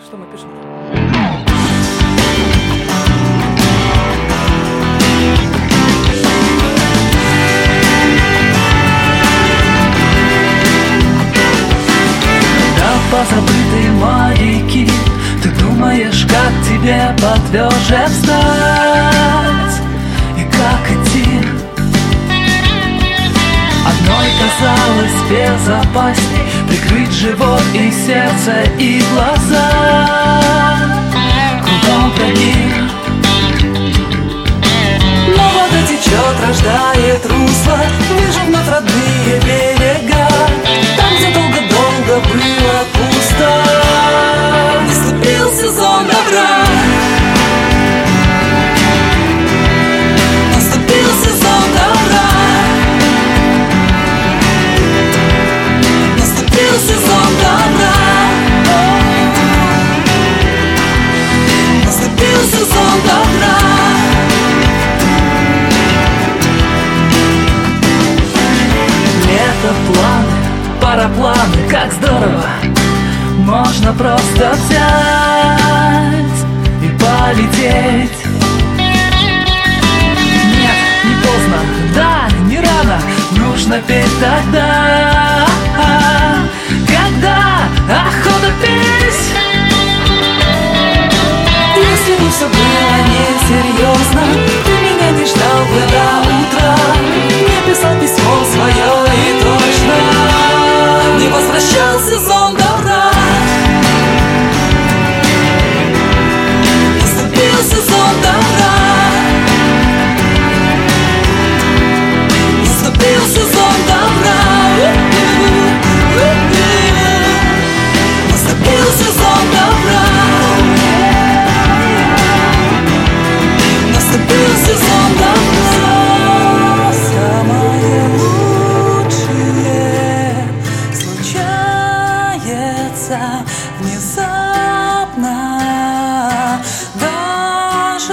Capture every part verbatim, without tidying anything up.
что мы пишем? Позабытые маяки, ты думаешь, как тебе потверже встать и как идти? Одной казалось безопасней прикрыть живот и сердце и глаза. Кругом враги, но вода течет, рождает русло. Вижу вновь родные берега, там, где долго-долго было пусто. Наступил сезон добра, наступил сезон добра, наступил сезон добра, наступил сезон добра. Лето, планы, парапланы, как здорово. Можно просто взять и полететь. Нет, не поздно, да, не рано. Нужно петь тогда, когда охота петь. Если бы все было несерьезно, ты меня не ждал бы до утра, не писал письмо свое и точно не возвращал сезон добра. Наступил сезон добра, наступил сезон добра, наступил сезон добра, наступил сезон добра. Самое лучшее случается внезапно, даже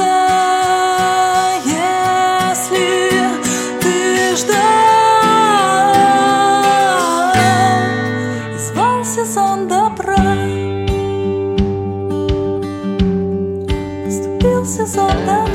если ты ждал и звал сезон добра. Наступил сезон добра.